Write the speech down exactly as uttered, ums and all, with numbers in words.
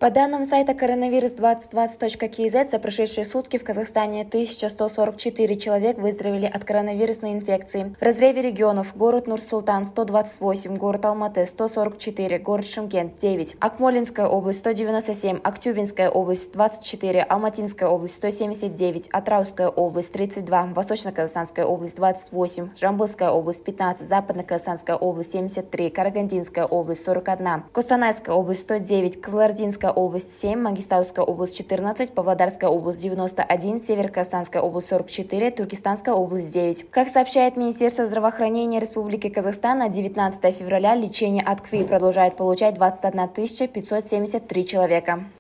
По данным сайта коронавирус двадцать двадцать точка кей зет, за прошедшие сутки в Казахстане тысяча сто сорок четыре человек выздоровели от коронавирусной инфекции. В разреве регионов: город Нур-Султан сто двадцать восемь, город Алматы сто сорок четыре, город Шымкент девять, Акмолинская область сто девяносто семь, Актюбинская область двадцать четыре, Алматинская область сто семьдесят девять, Атырауская область тридцать два, Восточно-Казахстанская область двадцать восемь, Жамбылская область пятнадцать, Западно-Казахстанская область семьдесят три, Карагандинская область сорок один, Костанайская область сто девять, Кызылординская область семь, Мангистауская область четырнадцать, Павлодарская область девяносто один, Северо-Казахстанская область сорок четыре, Туркестанская область девять. Как сообщает Министерство здравоохранения Республики Казахстан, на девятнадцатое февраля лечение от КВИ продолжает получать двадцать одна тысяча пятьсот семьдесят три человека.